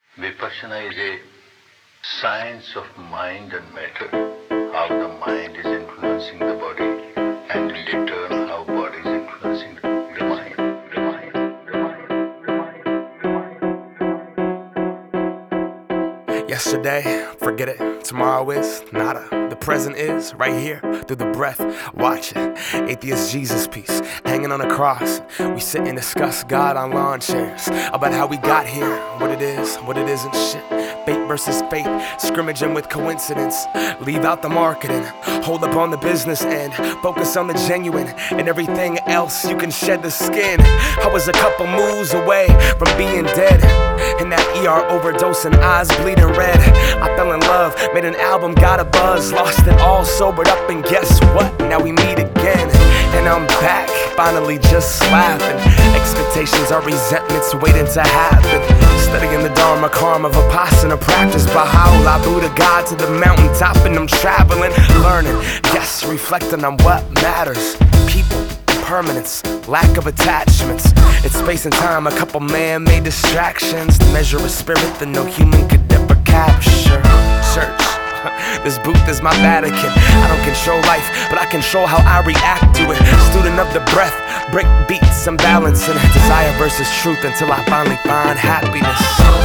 Vipassana is a science of mind and matter, how the mind is influencing the body, and in return how body is influencing the mind. Yesterday, forget it. Tomorrow is nada. The present is right here through the breath. Watch it. Atheist Jesus piece hanging on a cross. We sit and discuss God on lawn chairs about how we got here, what it is, what it isn't. Shit. Fate versus faith, scrimmaging with coincidence. Leave out the marketing, hold up on the business end, focus on the genuine, and everything else you can shed the skin. I was a couple moves away from being dead, in that ER overdose and eyes bleeding red. I fell in love, made an album, got a buzz, lost it all, sobered up, and guess what? Now we meet again, and I'm back, finally just laughing. Expectations are resentments waiting to happen. Studying the Dharma, karma, Vipassana practice, Baha'u'llah, Buddha, God to the mountaintop, and I'm traveling, learning, yes, reflecting on what matters. People, permanence, lack of attachments. It's space and time, a couple man-made distractions to measure a spirit that no human could ever capture. Church, this booth is my Vatican. I don't control life, but I control how I react to it. Student of the breath, break beats, I'm balancing desire versus truth until I finally find happiness.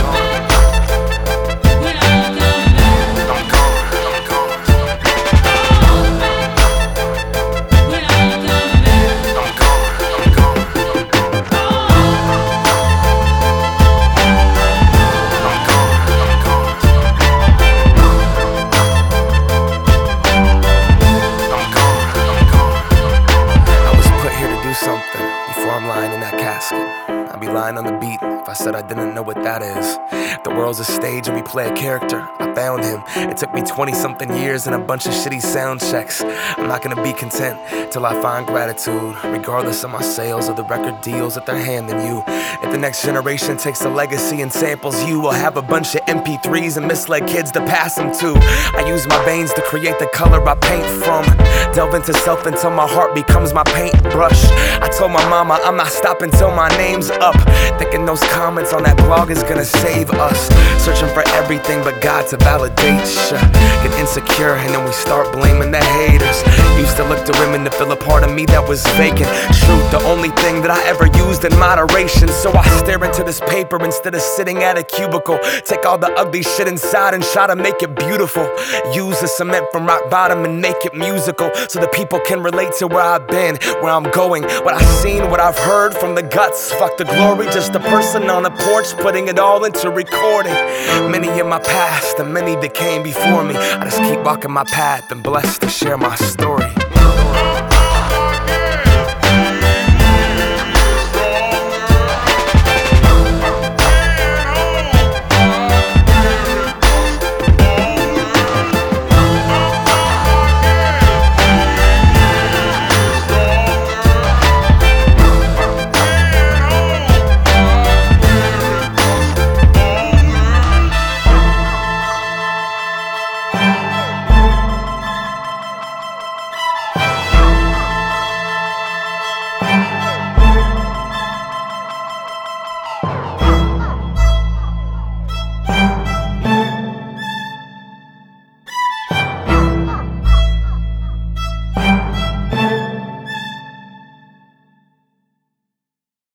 I'd be lying on the beat if I said I didn't know what that is. If the world's a stage and we play a character, I found him. It took me 20-something years and a bunch of shitty sound checks. I'm not gonna be content till I find gratitude, regardless of my sales or the record deals that they're handing you. If the next generation takes the legacy and samples you, will have a bunch of MP3s and misled kids to pass them to. I use my veins to create the color I paint from. Delve into self until my heart becomes my paintbrush. I told my mama I'm not stopping till my name's up. Thinking those comments on that blog is gonna save us. Searching for everything but God to validate. Get insecure and then we start blaming the haters. Used to look to women to fill a part of me that was vacant. Truth, the only thing that I ever used in moderation. So I stare into this paper instead of sitting at a cubicle. Take all the ugly shit inside and try to make it beautiful. Use the cement from rock bottom and make it musical, so that people can relate to where I've been, where I'm going, what I've seen, what I've heard from the guts. Fuck the glory, just a person on a porch putting it all into recording. Many in my past and many that came before me. I just keep walking my path and blessed to share my story.